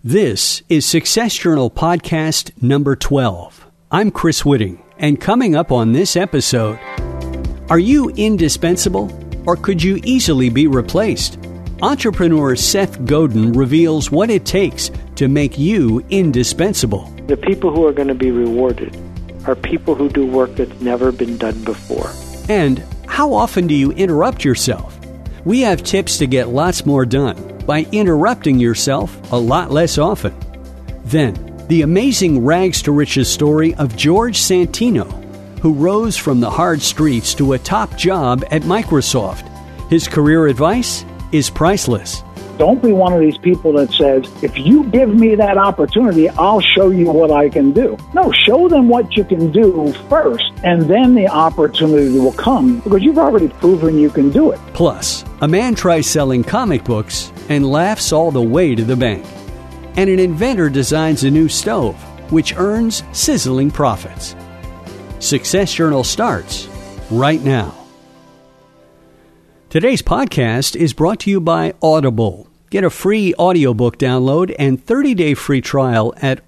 This is Success Journal podcast number 12. I'm Chris Whitting, and coming up on this episode, are you indispensable, or could you easily be replaced? Entrepreneur Seth Godin reveals what it takes to make you indispensable. The people who are going to be rewarded are people who do work that's never been done before. And how often do you interrupt yourself? We have tips to get lots more done by interrupting yourself a lot less often. Then, the amazing rags to riches story of George Santino, who rose from the hard streets to a top job at Microsoft. His career advice is priceless. Don't be one of these people that says, if you give me that opportunity, I'll show you what I can do. No, show them what you can do first, and then the opportunity will come, because you've already proven you can do it. Plus, a man tries selling comic books and laughs all the way to the bank. And an inventor designs a new stove, which earns sizzling profits. Success Journal starts right now. Today's podcast is brought to you by Audible. Get a free audiobook download and 30-day free trial at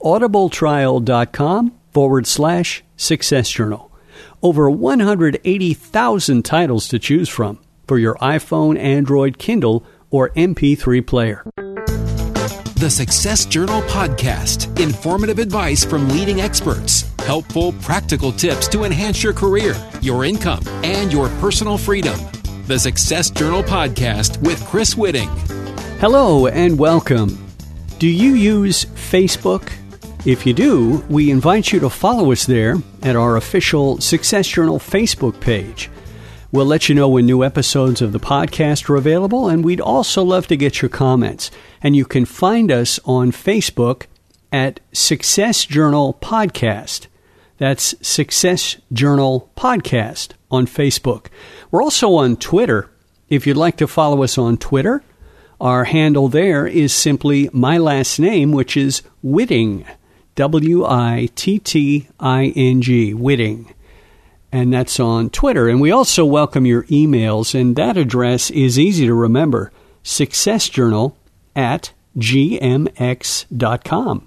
audibletrial.com/Success Journal. Over 180,000 titles to choose from for your iPhone, Android, Kindle, or MP3 player. The Success Journal Podcast. Informative advice from leading experts. Helpful, practical tips to enhance your career, your income, and your personal freedom. The Success Journal Podcast with Chris Whitting. Hello and welcome. Do you use Facebook? If you do, we invite you to follow us there at our official Success Journal Facebook page. We'll let you know when new episodes of the podcast are available, and we'd also love to get your comments. And you can find us on Facebook at Success Journal Podcast. That's Success Journal Podcast on Facebook. We're also on Twitter. If you'd like to follow us on Twitter, our handle there is simply my last name, which is Whitting, Witting, Whitting. And that's on Twitter. And we also welcome your emails, and that address is easy to remember, successjournal@gmx.com.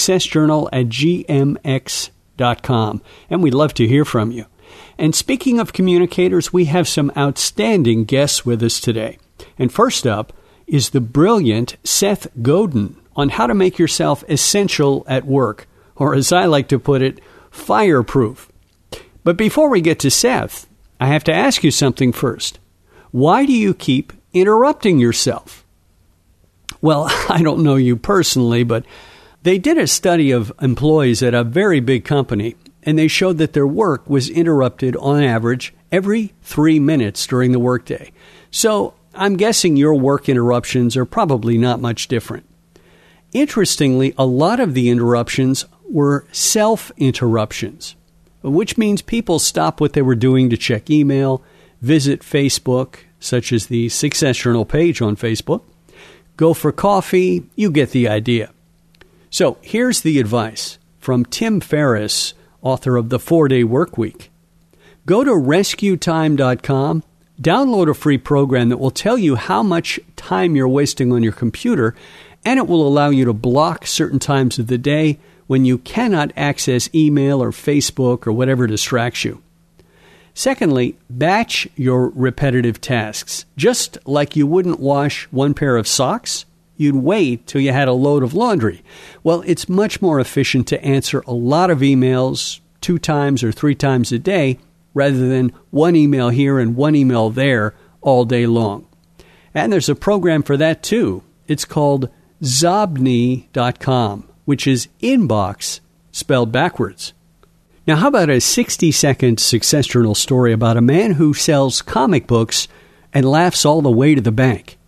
successjournal@gmx.com. And we'd love to hear from you. And speaking of communicators, we have some outstanding guests with us today. And first up is the brilliant Seth Godin on how to make yourself essential at work, or as I like to put it, fireproof. But before we get to Seth, I have to ask you something first. Why do you keep interrupting yourself? Well, I don't know you personally, but they did a study of employees at a very big company, and they showed that their work was interrupted on average every 3 minutes during the workday. So I'm guessing your work interruptions are probably not much different. Interestingly, a lot of the interruptions were self-interruptions, which means people stop what they were doing to check email, visit Facebook, such as the Success Journal page on Facebook, go for coffee. You get the idea. So here's the advice from Tim Ferriss, author of The 4-Day Workweek. Go to rescuetime.com, download a free program that will tell you how much time you're wasting on your computer, and it will allow you to block certain times of the day when you cannot access email or Facebook or whatever distracts you. Secondly, batch your repetitive tasks. Just like you wouldn't wash one pair of socks, you'd wait till you had a load of laundry. Well, it's much more efficient to answer a lot of emails 2 times or 3 times a day rather than one email here and one email there all day long. And there's a program for that too. It's called Zobni.com, which is inbox spelled backwards. Now, how about a 60-second Success Journal story about a man who sells comic books and laughs all the way to the bank?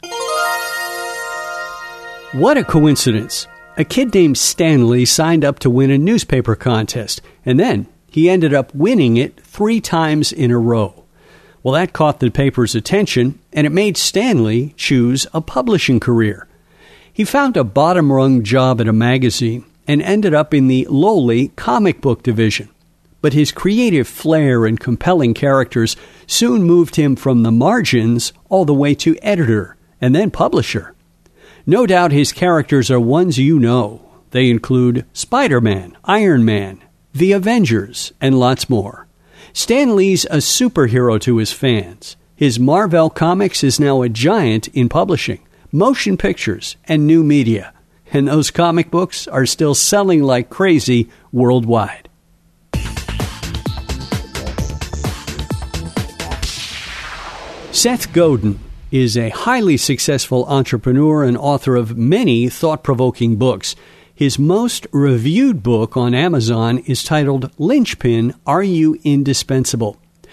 What a coincidence. A kid named Stanley signed up to win a newspaper contest, and then he ended up winning it 3 times in a row. Well, that caught the paper's attention, and it made Stanley choose a publishing career. He found a bottom-rung job at a magazine and ended up in the lowly comic book division. But his creative flair and compelling characters soon moved him from the margins all the way to editor and then publisher. No doubt his characters are ones you know. They include Spider-Man, Iron Man, The Avengers, and lots more. Stan Lee's a superhero to his fans. His Marvel Comics is now a giant in publishing, motion pictures, and new media. And those comic books are still selling like crazy worldwide. Seth Godin is a highly successful entrepreneur and author of many thought-provoking books. His most reviewed book on Amazon is titled Linchpin, Are You Indispensable?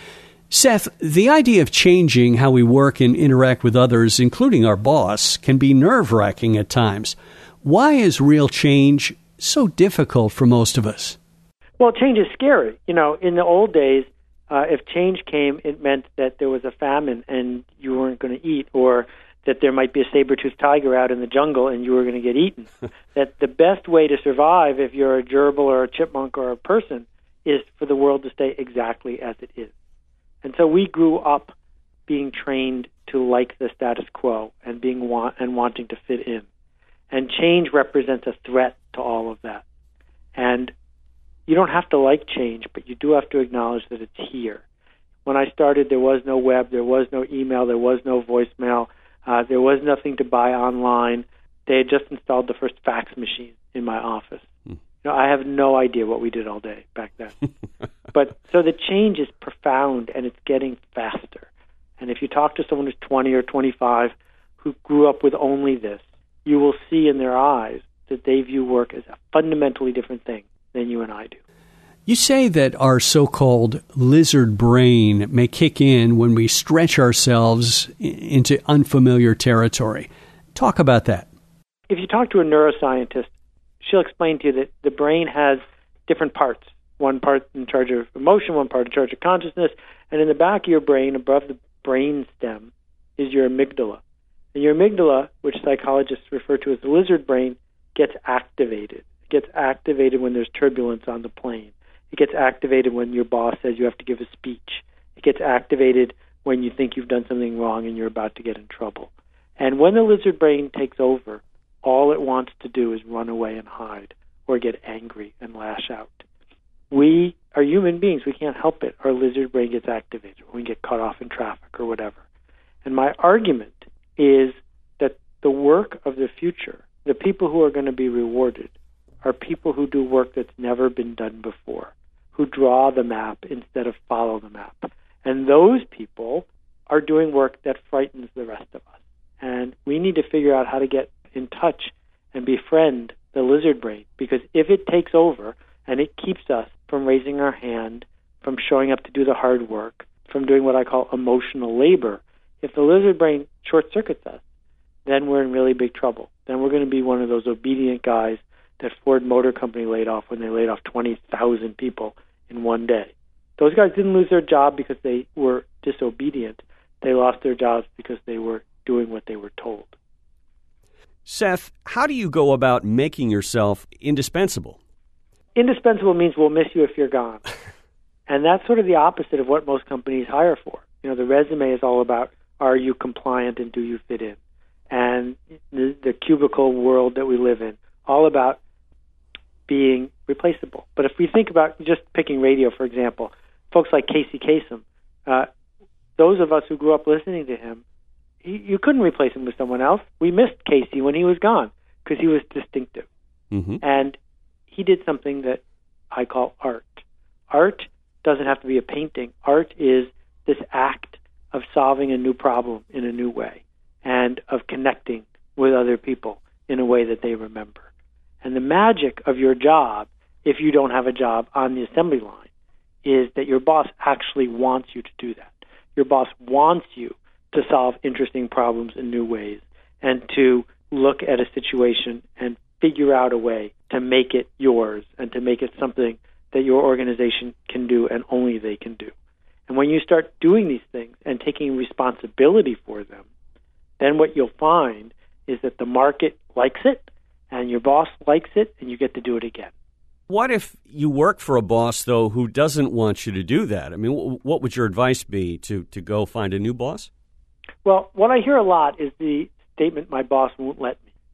Seth, the idea of changing how we work and interact with others, including our boss, can be nerve-wracking at times. Why is real change so difficult for most of us? Well, change is scary. You know, in the old days, if change came, it meant that there was a famine and you weren't going to eat, or that there might be a saber-toothed tiger out in the jungle and you were going to get eaten. That the best way to survive if you're a gerbil or a chipmunk or a person is for the world to stay exactly as it is. And so we grew up being trained to like the status quo and wanting to fit in. And change represents a threat to all of that. And you don't have to like change, but you do have to acknowledge that it's here. When I started, there was no web, there was no email, there was no voicemail, there was nothing to buy online. They had just installed the first fax machine in my office. You know, I have no idea what we did all day back then. But so the change is profound, and it's getting faster. And if you talk to someone who's 20 or 25 who grew up with only this, you will see in their eyes that they view work as a fundamentally different thing than you and I do. You say that our so-called lizard brain may kick in when we stretch ourselves into unfamiliar territory. Talk about that. If you talk to a neuroscientist, she'll explain to you that the brain has different parts. One part in charge of emotion, one part in charge of consciousness, and in the back of your brain, above the brain stem, is your amygdala. And your amygdala, which psychologists refer to as the lizard brain, gets activated. It gets activated when there's turbulence on the plane. It gets activated when your boss says you have to give a speech. It gets activated when you think you've done something wrong and you're about to get in trouble. And when the lizard brain takes over, all it wants to do is run away and hide or get angry and lash out. We are human beings. We can't help it. Our lizard brain gets activated when we get cut off in traffic or whatever. And my argument is that the work of the future, the people who are going to be rewarded, are people who do work that's never been done before, who draw the map instead of follow the map. And those people are doing work that frightens the rest of us. And we need to figure out how to get in touch and befriend the lizard brain, because if it takes over and it keeps us from raising our hand, from showing up to do the hard work, from doing what I call emotional labor, if the lizard brain short-circuits us, then we're in really big trouble. Then we're going to be one of those obedient guys that Ford Motor Company laid off when they laid off 20,000 people in one day. Those guys didn't lose their job because they were disobedient. They lost their jobs because they were doing what they were told. Seth, how do you go about making yourself indispensable? Indispensable means we'll miss you if you're gone. And that's sort of the opposite of what most companies hire for. You know, the resume is all about, are you compliant and do you fit in? And the cubicle world that we live in, all about being replaceable. But if we think about just picking radio, for example, folks like Casey Kasem, those of us who grew up listening to him, you couldn't replace him with someone else. We missed Casey when he was gone because he was distinctive. Mm-hmm. And he did something that I call art. Art doesn't have to be a painting. Art is this act of solving a new problem in a new way and of connecting with other people in a way that they remember. And the magic of your job, if you don't have a job on the assembly line, is that your boss actually wants you to do that. Your boss wants you to solve interesting problems in new ways and to look at a situation and figure out a way to make it yours and to make it something that your organization can do and only they can do. And when you start doing these things and taking responsibility for them, then what you'll find is that the market likes it and your boss likes it and you get to do it again. What if you work for a boss, though, who doesn't want you to do that? I mean, what would your advice be to go find a new boss? Well, what I hear a lot is the statement, my boss won't let me.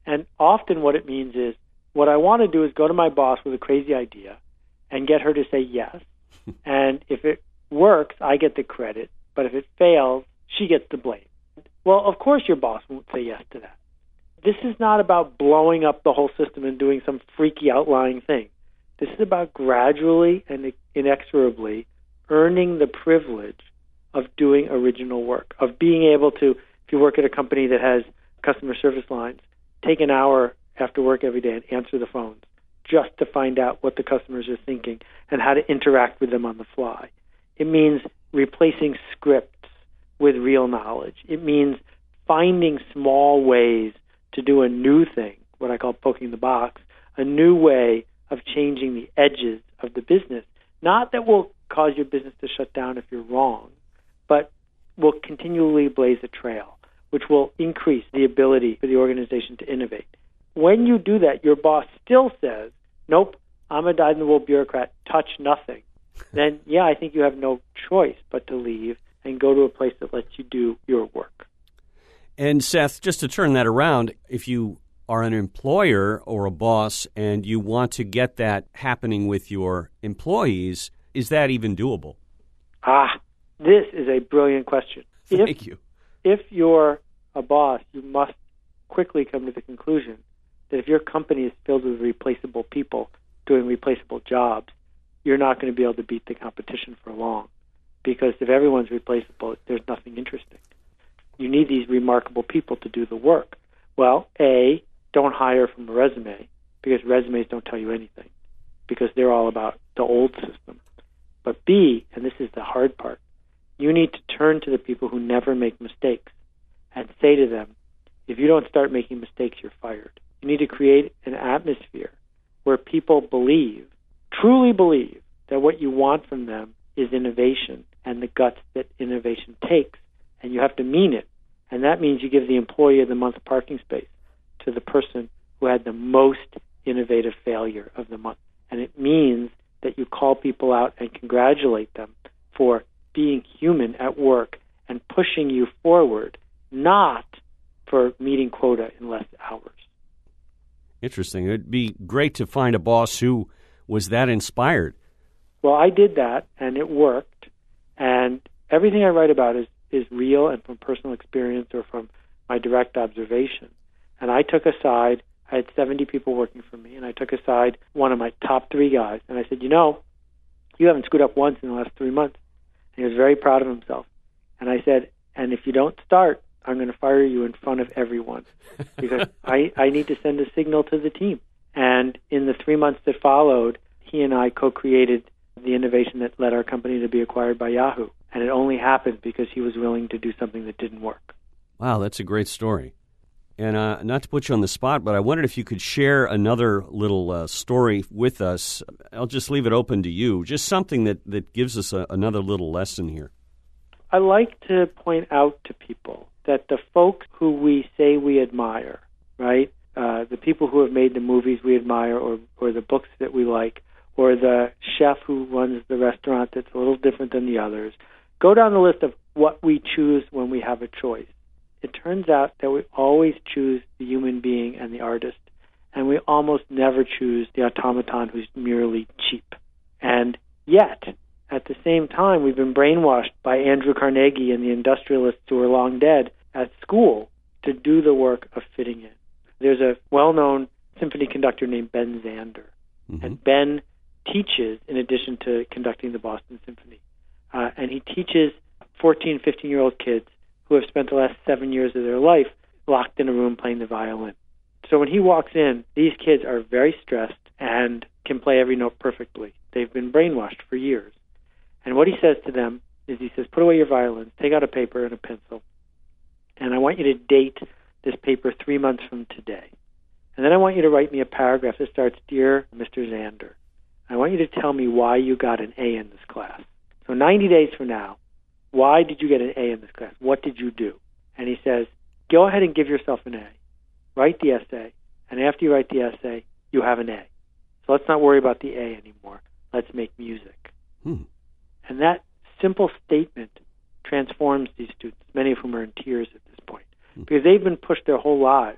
And often what it means is, what I want to do is go to my boss with a crazy idea and get her to say yes. And if it works, I get the credit. But if it fails, she gets the blame. Well, of course your boss won't say yes to that. This is not about blowing up the whole system and doing some freaky outlying thing. This is about gradually and inexorably earning the privilege of doing original work, of being able to, if you work at a company that has customer service lines, take an hour after work every day and answer the phones just to find out what the customers are thinking and how to interact with them on the fly. It means replacing scripts with real knowledge. It means finding small ways to do a new thing, what I call poking the box, a new way of changing the edges of the business. Not that will cause your business to shut down if you're wrong, but will continually blaze a trail, which will increase the ability for the organization to innovate. When you do that, your boss still says, nope, I'm a dyed-in-the-wool bureaucrat, touch nothing. Then, yeah, I think you have no choice but to leave and go to a place that lets you do your work. And Seth, just to turn that around, if you are an employer or a boss and you want to get that happening with your employees, is that even doable? This is a brilliant question. Thank you. If you're a boss, you must quickly come to the conclusion that if your company is filled with replaceable people doing replaceable jobs, you're not going to be able to beat the competition for long. Because if everyone's replaceable, there's nothing interesting. You need these remarkable people to do the work. Well, A, don't hire from a resume, because resumes don't tell you anything, because they're all about the old system. But B, and this is the hard part, you need to turn to the people who never make mistakes and say to them, if you don't start making mistakes, you're fired. You need to create an atmosphere where people believe, truly believe, that what you want from them is innovation and the guts that innovation takes, and you have to mean it. And that means you give the employee of the month parking space to the person who had the most innovative failure of the month. And it means that you call people out and congratulate them for being human at work and pushing you forward, not for meeting quota in less hours. Interesting. It would be great to find a boss who was that inspired. Well, I did that, and it worked. And everything I write about is real and from personal experience or from my direct observation. And I took aside, I had 70 people working for me, and I took aside one of my top 3 guys, and I said, you haven't screwed up once in the last 3 months. And he was very proud of himself. And I said, and if you don't start, I'm going to fire you in front of everyone because I need to send a signal to the team. And in the 3 months that followed, he and I co-created the innovation that led our company to be acquired by Yahoo. And it only happened because he was willing to do something that didn't work. Wow, that's a great story. And not to put you on the spot, but I wondered if you could share another little story with us. I'll just leave it open to you. Just something that gives us another little lesson here. I like to point out to people that the folks who we say we admire, right, the people who have made the movies we admire or the books that we like, or the chef who runs the restaurant that's a little different than the others, go down the list of what we choose when we have a choice. It turns out that we always choose the human being and the artist, and we almost never choose the automaton who's merely cheap. And yet, at the same time, we've been brainwashed by Andrew Carnegie and the industrialists who are long dead at school to do the work of fitting in. There's a well-known symphony conductor named Ben Zander, and Ben teaches in addition to conducting the Boston Symphony. And he teaches 14, 15-year-old kids who have spent the last 7 years of their life locked in a room playing the violin. So when he walks in, these kids are very stressed and can play every note perfectly. They've been brainwashed for years. And what he says to them is he says, put away your violins, take out a paper and a pencil, and I want you to date this paper 3 months from today. And then I want you to write me a paragraph that starts, Dear Mr. Zander, I want you to tell me why you got an A in this class. So 90 days from now, why did you get an A in this class? What did you do? And he says, go ahead and give yourself an A. Write the essay, and after you write the essay, you have an A. So let's not worry about the A anymore. Let's make music. And that simple statement transforms these students, many of whom are in tears at this point, because they've been pushed their whole lives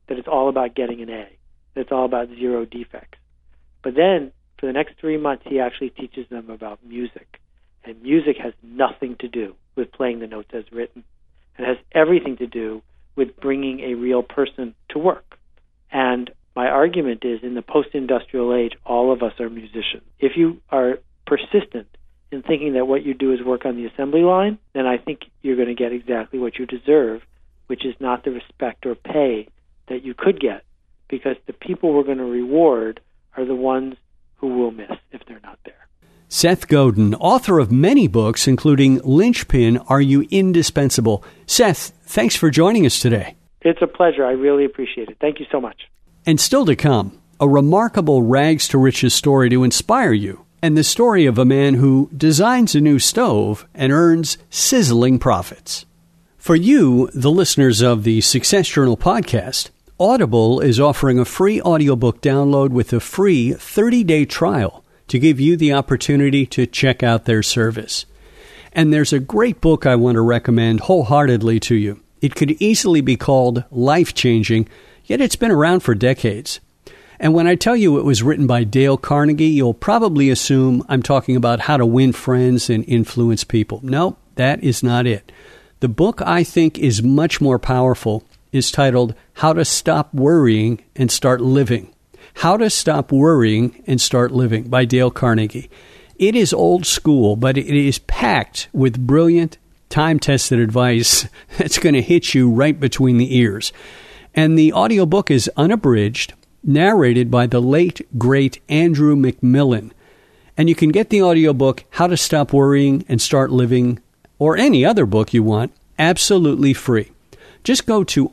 that it's all about getting an A, that it's all about 0 defects. But then, for the next 3 months, he actually teaches them about music. And music has nothing to do with playing the notes as written. It has everything to do with bringing a real person to work. And my argument is, in the post-industrial age, all of us are musicians. If you are persistent in thinking that what you do is work on the assembly line, then I think you're going to get exactly what you deserve, which is not the respect or pay that you could get, because the people we're going to reward are the ones who we'll miss if they're not there. Seth Godin, author of many books, including Linchpin, Are You Indispensable? Seth, thanks for joining us today. It's a pleasure. I really appreciate it. Thank you so much. And still to come, a remarkable rags to riches story to inspire you, and the story of a man who designs a new stove and earns sizzling profits. For you, the listeners of the Success Journal podcast, Audible is offering a free audiobook download with a free 30-day trial to give you the opportunity to check out their service. And there's a great book I want to recommend wholeheartedly to you. It could easily be called life-changing, yet it's been around for decades. And when I tell you it was written by Dale Carnegie, you'll probably assume I'm talking about how to win friends and influence people. No, that is not it. The book I think is much more powerful is titled How to Stop Worrying and Start Living. How to Stop Worrying and Start Living by Dale Carnegie. It is old school, but it is packed with brilliant, time-tested advice that's going to hit you right between the ears. And the audiobook is unabridged, narrated by the late, great Andrew McMillan. And you can get the audiobook, How to Stop Worrying and Start Living, or any other book you want, absolutely free. Just go to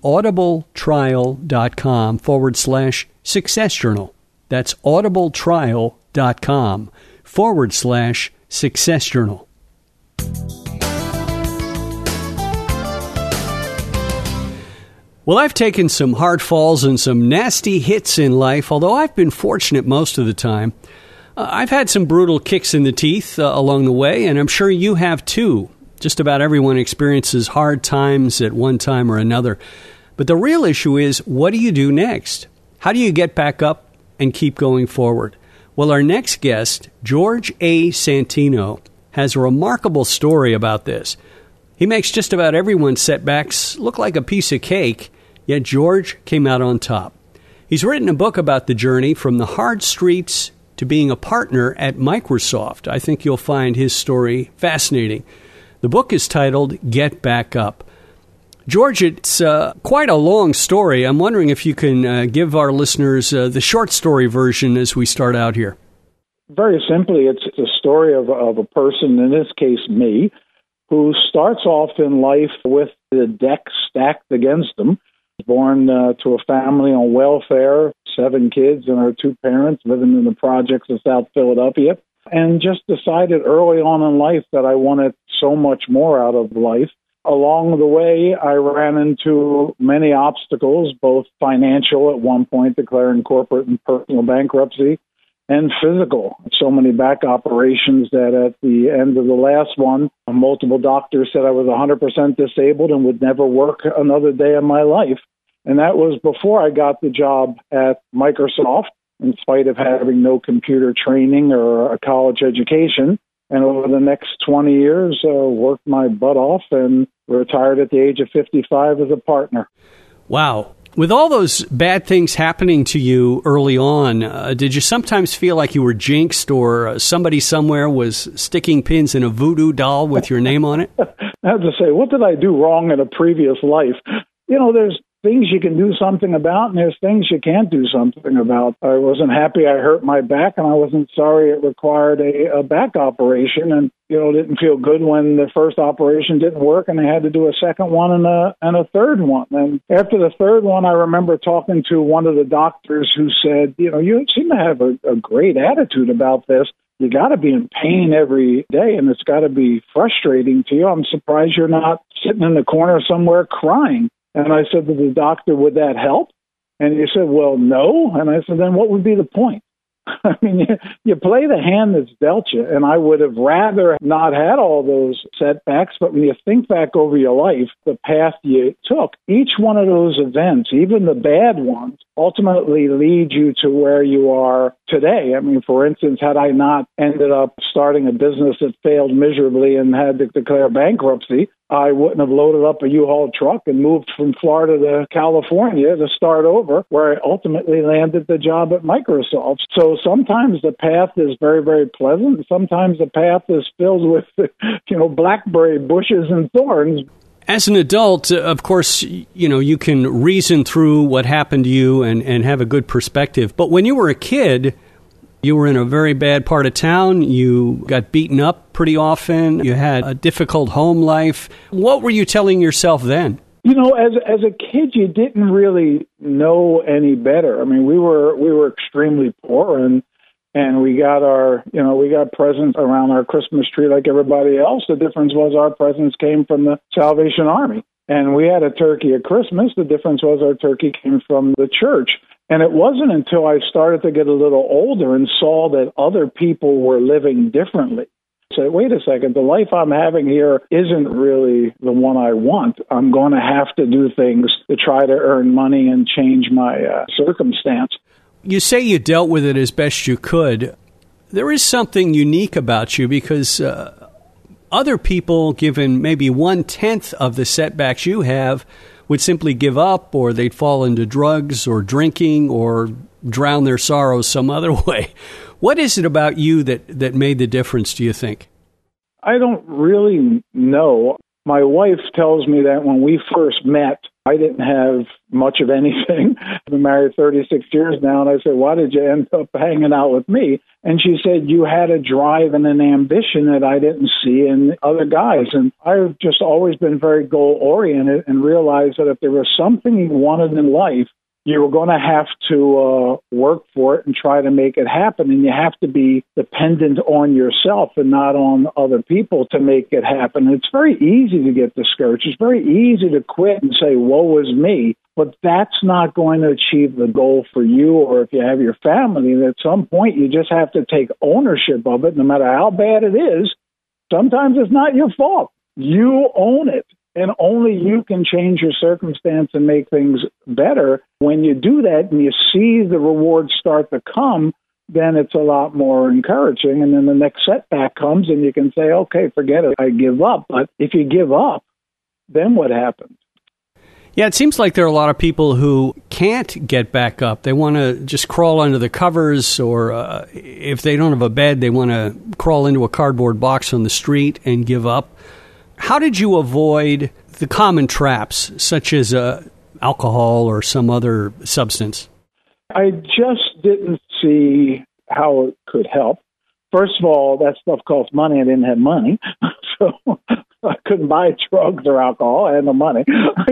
audibletrial.com/Success Journal. That's audibletrial.com/Success Journal. Well, I've taken some hard falls and some nasty hits in life, although I've been fortunate most of the time. I've had some brutal kicks in the teeth along the way, and I'm sure you have too. Just about everyone experiences hard times at one time or another. But the real issue is, what do you do next? How do you get back up and keep going forward? Well, our next guest, George A. Santino, has a remarkable story about this. He makes just about everyone's setbacks look like a piece of cake, yet George came out on top. He's written a book about the journey from the hard streets to being a partner at Microsoft. I think you'll find his story fascinating. The book is titled Get Back Up. George, it's quite a long story. I'm wondering if you can give our listeners the short story version as we start out here. Very simply, it's a story of a person, in this case me, who starts off in life with the deck stacked against him. Born to a family on welfare, 7 kids and her 2 parents living in the projects of South Philadelphia, and just decided early on in life that I wanted so much more out of life. Along the way, I ran into many obstacles, both financial at one point, declaring corporate and personal bankruptcy, and physical. So many back operations that at the end of the last one, multiple doctors said I was 100% disabled and would never work another day of my life. And that was before I got the job at Microsoft, in spite of having no computer training or a college education. And over the next 20 years, worked my butt off and retired at the age of 55 as a partner. Wow. With all those bad things happening to you early on, did you sometimes feel like you were jinxed or somebody somewhere was sticking pins in a voodoo doll with your name on it? I have to say, what did I do wrong in a previous life? You know, there's things you can do something about, and there's things you can't do something about. I wasn't happy I hurt my back, and I wasn't sorry it required a back operation, and, you know, didn't feel good when the first operation didn't work, and I had to do a second one and a third one. And after the third one, I remember talking to one of the doctors who said, you know, you seem to have a great attitude about this. You got to be in pain every day, and it's got to be frustrating to you. I'm surprised you're not sitting in the corner somewhere crying. And I said to the doctor, would that help? And he said, well, no. And I said, then what would be the point? I mean, you play the hand that's dealt you, and I would have rather not had all those setbacks. But when you think back over your life, the path you took, each one of those events, even the bad ones, ultimately lead you to where you are today. I mean, for instance, had I not ended up starting a business that failed miserably and had to declare bankruptcy, I wouldn't have loaded up a U-Haul truck and moved from Florida to California to start over, where I ultimately landed the job at Microsoft. So sometimes the path is very, very pleasant. Sometimes the path is filled with, blackberry bushes and thorns. As an adult, of course, you can reason through what happened to you and have a good perspective. But when you were a kid, you were in a very bad part of town. You got beaten up pretty often. You had a difficult home life. What were you telling yourself then? As a kid, you didn't really know any better. I mean, we were extremely poor, and we got presents around our Christmas tree like everybody else. The difference was our presents came from the Salvation Army, and we had a turkey at Christmas. The difference was our turkey came from the church. And it wasn't until I started to get a little older and saw that other people were living differently. So wait a second, the life I'm having here isn't really the one I want. I'm going to have to do things to try to earn money and change my circumstance. You say you dealt with it as best you could. There is something unique about you because other people, given maybe 1/10 of the setbacks you have, would simply give up, or they'd fall into drugs or drinking or drown their sorrows some other way. What is it about you that made the difference, do you think? I don't really know. My wife tells me that when we first met, I didn't have much of anything. I've been married 36 years now, and I said, why did you end up hanging out with me? And she said, you had a drive and an ambition that I didn't see in other guys. And I've just always been very goal-oriented and realized that if there was something you wanted in life, you were going to have to work for it and try to make it happen. And you have to be dependent on yourself and not on other people to make it happen. It's very easy to get discouraged. It's very easy to quit and say, woe is me. But that's not going to achieve the goal for you, or if you have your family. And at some point, you just have to take ownership of it, no matter how bad it is. Sometimes it's not your fault. You own it. And only you can change your circumstance and make things better. When you do that and you see the rewards start to come, then it's a lot more encouraging. And then the next setback comes and you can say, okay, forget it, I give up. But if you give up, then what happens? Yeah, it seems like there are a lot of people who can't get back up. They want to just crawl under the covers, or if they don't have a bed, they want to crawl into a cardboard box on the street and give up. How did you avoid the common traps, such as alcohol or some other substance? I just didn't see how it could help. First of all, that stuff cost money. I didn't have money, so I couldn't buy drugs or alcohol. I had no money.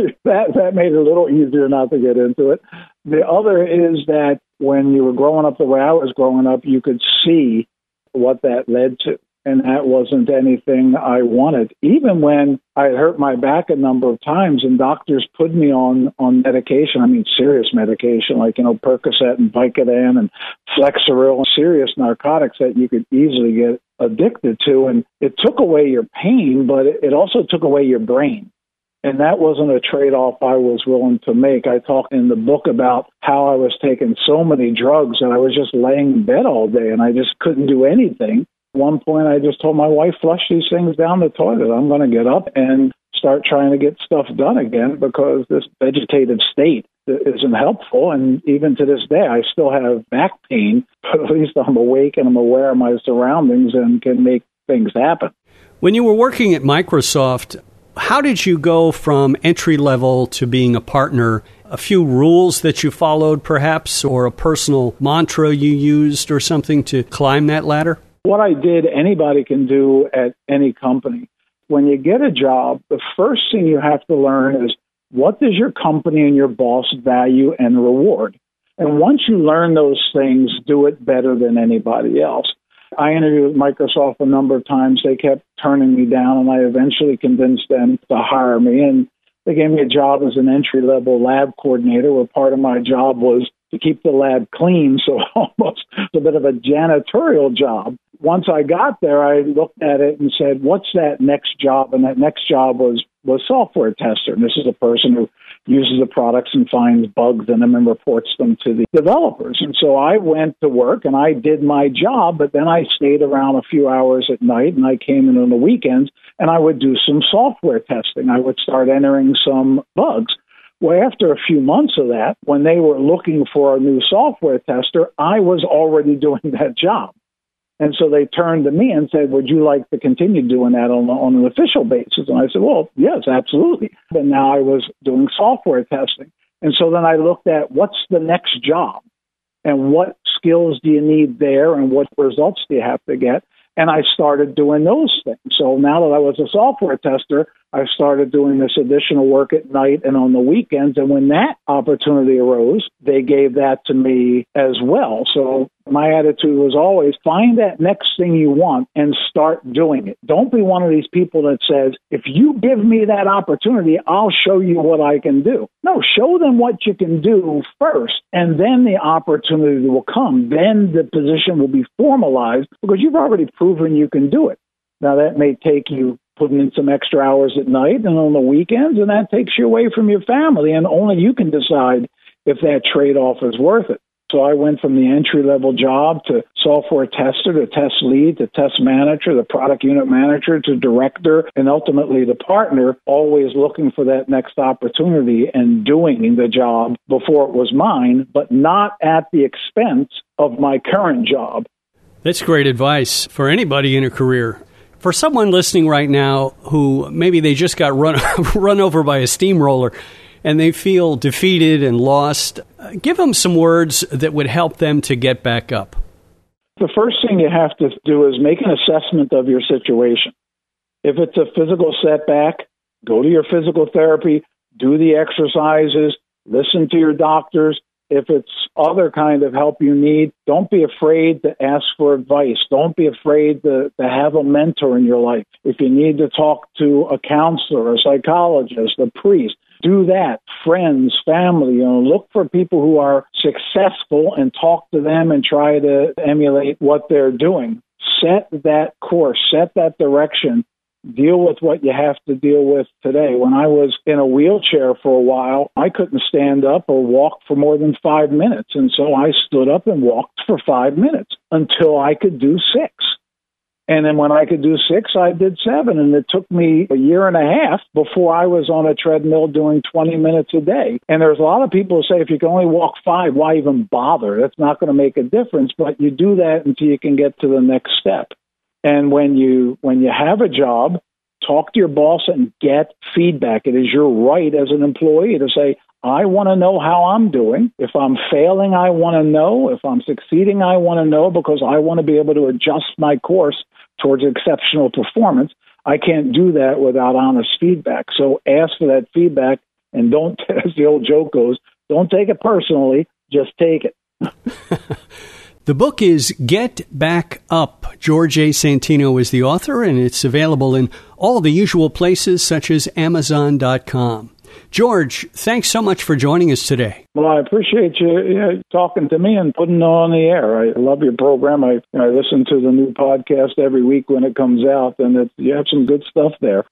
That made it a little easier not to get into it. The other is that when you were growing up the way I was growing up, you could see what that led to. And that wasn't anything I wanted. Even when I hurt my back a number of times and doctors put me on medication, I mean serious medication, like, Percocet and Vicodin and Flexeril, serious narcotics that you could easily get addicted to. And it took away your pain, but it also took away your brain. And that wasn't a trade-off I was willing to make. I talk in the book about how I was taking so many drugs and I was just laying in bed all day and I just couldn't do anything. At one point, I just told my wife, flush these things down the toilet. I'm going to get up and start trying to get stuff done again because this vegetative state isn't helpful. And even to this day, I still have back pain, but at least I'm awake and I'm aware of my surroundings and can make things happen. When you were working at Microsoft, how did you go from entry level to being a partner? A few rules that you followed, perhaps, or a personal mantra you used or something to climb that ladder? What I did, anybody can do at any company. When you get a job, the first thing you have to learn is what does your company and your boss value and reward? And once you learn those things, do it better than anybody else. I interviewed with Microsoft a number of times. They kept turning me down, and I eventually convinced them to hire me. And they gave me a job as an entry-level lab coordinator, where part of my job was to keep the lab clean, so almost a bit of a janitorial job. Once I got there, I looked at it and said, what's that next job? And that next job was software tester. And this is a person who uses the products and finds bugs in them and reports them to the developers. And so I went to work and I did my job, but then I stayed around a few hours at night and I came in on the weekends and I would do some software testing. I would start entering some bugs. Well, after a few months of that, when they were looking for a new software tester, I was already doing that job. And so they turned to me and said, would you like to continue doing that on an official basis? And I said, well, yes, absolutely. But now I was doing software testing. And so then I looked at what's the next job and what skills do you need there and what results do you have to get? And I started doing those things. So now that I was a software tester, I started doing this additional work at night and on the weekends. And when that opportunity arose, they gave that to me as well. So my attitude was always find that next thing you want and start doing it. Don't be one of these people that says, if you give me that opportunity, I'll show you what I can do. No, show them what you can do first, and then the opportunity will come. Then the position will be formalized because you've already proven you can do it. Now, that may take you putting in some extra hours at night and on the weekends, and that takes you away from your family, and only you can decide if that trade-off is worth it. So I went from the entry-level job to software tester, to test lead, to test manager, the product unit manager, to director, and ultimately the partner, always looking for that next opportunity and doing the job before it was mine, but not at the expense of my current job. That's great advice for anybody in a career. For someone listening right now who maybe they just got run over by a steamroller and they feel defeated and lost, give them some words that would help them to get back up. The first thing you have to do is make an assessment of your situation. If it's a physical setback, go to your physical therapy, do the exercises, listen to your doctors. If it's other kind of help you need, don't be afraid to ask for advice. Don't be afraid to have a mentor in your life. If you need to talk to a counselor, a psychologist, a priest, do that. Friends, family, look for people who are successful and talk to them and try to emulate what they're doing. Set that course, set that direction. Deal with what you have to deal with today. When I was in a wheelchair for a while, I couldn't stand up or walk for more than 5 minutes. And so I stood up and walked for 5 minutes until I could do 6. And then when I could do 6, I did 7. And it took me a year and a half before I was on a treadmill doing 20 minutes a day. And there's a lot of people who say, if you can only walk 5, why even bother? That's not going to make a difference. But you do that until you can get to the next step. And when you have a job, talk to your boss and get feedback. It is your right as an employee to say, I want to know how I'm doing. If I'm failing, I want to know. If I'm succeeding, I want to know because I want to be able to adjust my course towards exceptional performance. I can't do that without honest feedback. So ask for that feedback and don't, as the old joke goes, don't take it personally, just take it. The book is Get Back Up. George A. Santino is the author, and it's available in all the usual places such as Amazon.com. George, thanks so much for joining us today. Well, I appreciate you talking to me and putting it on the air. I love your program. I listen to the new podcast every week when it comes out, and you have some good stuff there.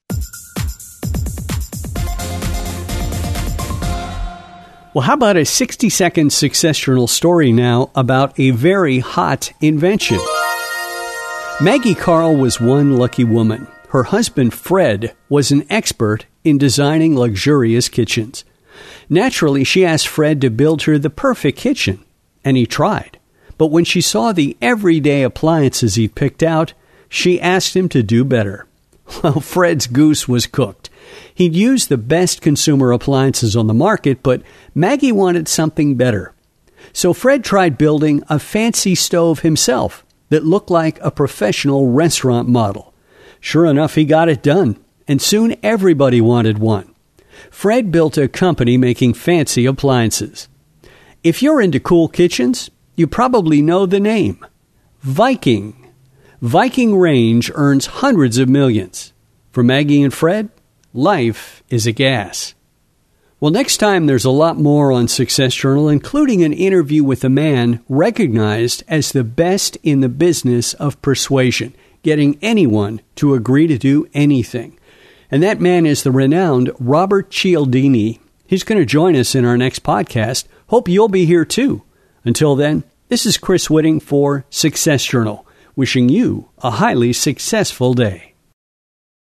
Well, how about a 60-second Success Journal story now about a very hot invention? Maggie Carl was one lucky woman. Her husband, Fred, was an expert in designing luxurious kitchens. Naturally, she asked Fred to build her the perfect kitchen, and he tried. But when she saw the everyday appliances he'd picked out, she asked him to do better. Well, Fred's goose was cooked. He'd used the best consumer appliances on the market, but Maggie wanted something better. So Fred tried building a fancy stove himself that looked like a professional restaurant model. Sure enough, he got it done, and soon everybody wanted one. Fred built a company making fancy appliances. If you're into cool kitchens, you probably know the name, Viking. Viking Range earns hundreds of millions. For Maggie and Fred, life is a gas. Well, next time there's a lot more on Success Journal, including an interview with a man recognized as the best in the business of persuasion, getting anyone to agree to do anything. And that man is the renowned Robert Cialdini. He's going to join us in our next podcast. Hope you'll be here too. Until then, this is Chris Whitting for Success Journal, wishing you a highly successful day.